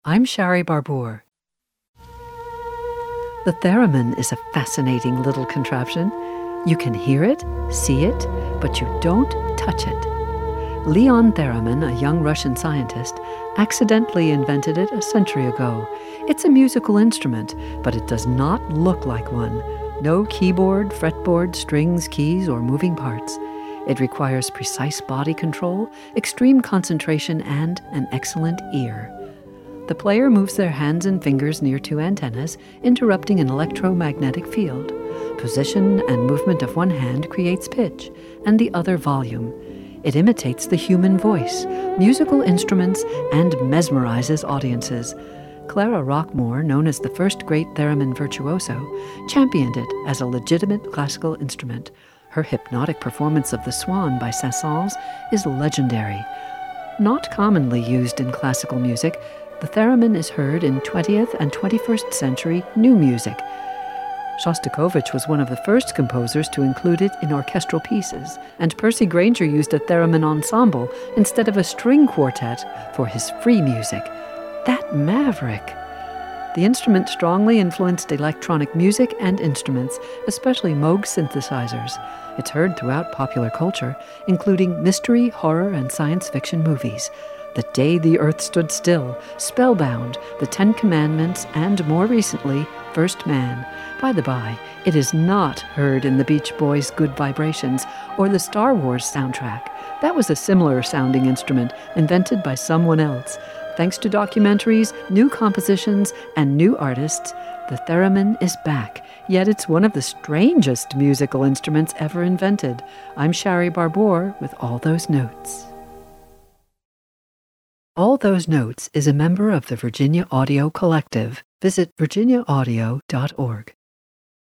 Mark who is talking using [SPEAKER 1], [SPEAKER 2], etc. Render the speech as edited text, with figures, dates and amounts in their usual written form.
[SPEAKER 1] I'm Shari Barbour. The theremin is a fascinating little contraption. You can hear it, see it, but you don't touch it. Leon Theremin, a young Russian scientist, accidentally invented it a century ago. It's a musical instrument, but it does not look like one. No keyboard, fretboard, strings, keys, or moving parts. It requires precise body control, extreme concentration, and an excellent ear. The player moves their hands and fingers near two antennas, interrupting an electromagnetic field. Position and movement of one hand creates pitch, and the other volume. It imitates the human voice, musical instruments, and mesmerizes audiences. Clara Rockmore, known as the first great theremin virtuoso, championed it as a legitimate classical instrument. Her hypnotic performance of The Swan by Saint-Saëns is legendary. Not commonly used in classical music, the theremin is heard in 20th and 21st century new music. Shostakovich was one of the first composers to include it in orchestral pieces, and Percy Grainger used a theremin ensemble instead of a string quartet for his free music. That maverick! The instrument strongly influenced electronic music and instruments, especially Moog synthesizers. It's heard throughout popular culture, including mystery, horror, and science fiction movies. The Day the Earth Stood Still, Spellbound, The Ten Commandments, and more recently, First Man. By the by, it is not heard in the Beach Boys' Good Vibrations or the Star Wars soundtrack. That was a similar sounding instrument invented by someone else. Thanks to documentaries, new compositions, and new artists, the theremin is back, yet it's one of the strangest musical instruments ever invented. I'm Shari Barbour with All Those Notes. All Those Notes is a member of the Virginia Audio Collective. Visit virginiaaudio.org.